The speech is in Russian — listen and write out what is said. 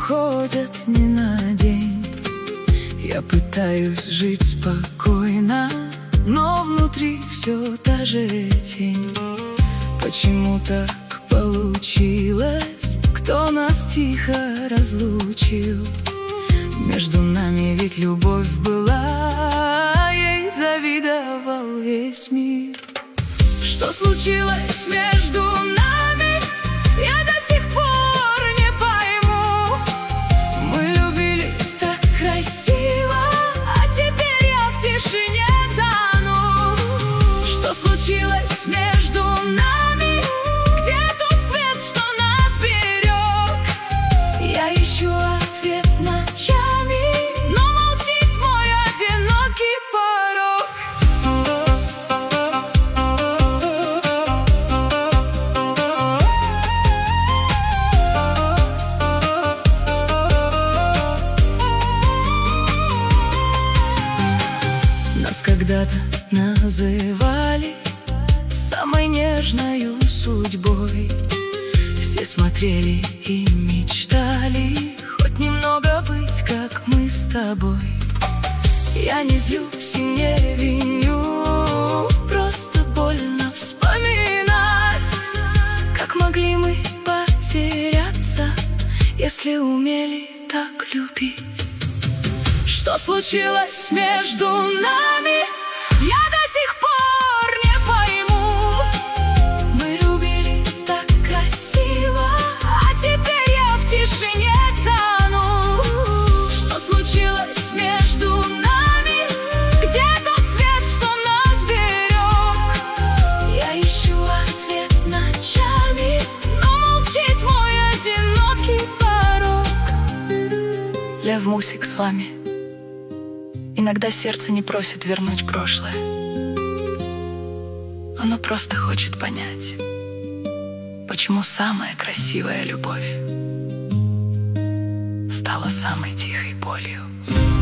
уходят не на день. Я пытаюсь жить спокойно, но внутри все та же тень. Почему так получилось? Кто нас тихо разлучил? Между нами ведь любовь была, ей завидовал весь мир. Что случилось между нами, я до сих пор не пойму. Мы любили так красиво, а теперь я в тишине тону. Что случилось между нами? Где тот свет, что нас берег? Я ищу ответ ночами, но молчит мой одинокий порог. Нас когда-то называли самой нежною судьбой. Все смотрели и мечтали хоть немного быть, как мы с тобой. Я не злюсь и не виню, просто больно вспоминать, как могли мы потеряться, если умели так любить. Что случилось между нами, я до сих пор не пойму. Мы любили так красиво, а теперь я в тишине тону. Что случилось между нами? Где тот свет, что нас берег? Я ищу ответ ночами, но молчит мой одинокий порог. Лев Мусик с вами. Иногда сердце не просит вернуть прошлое. Оно просто хочет понять, почему самая красивая любовь стала самой тихой болью.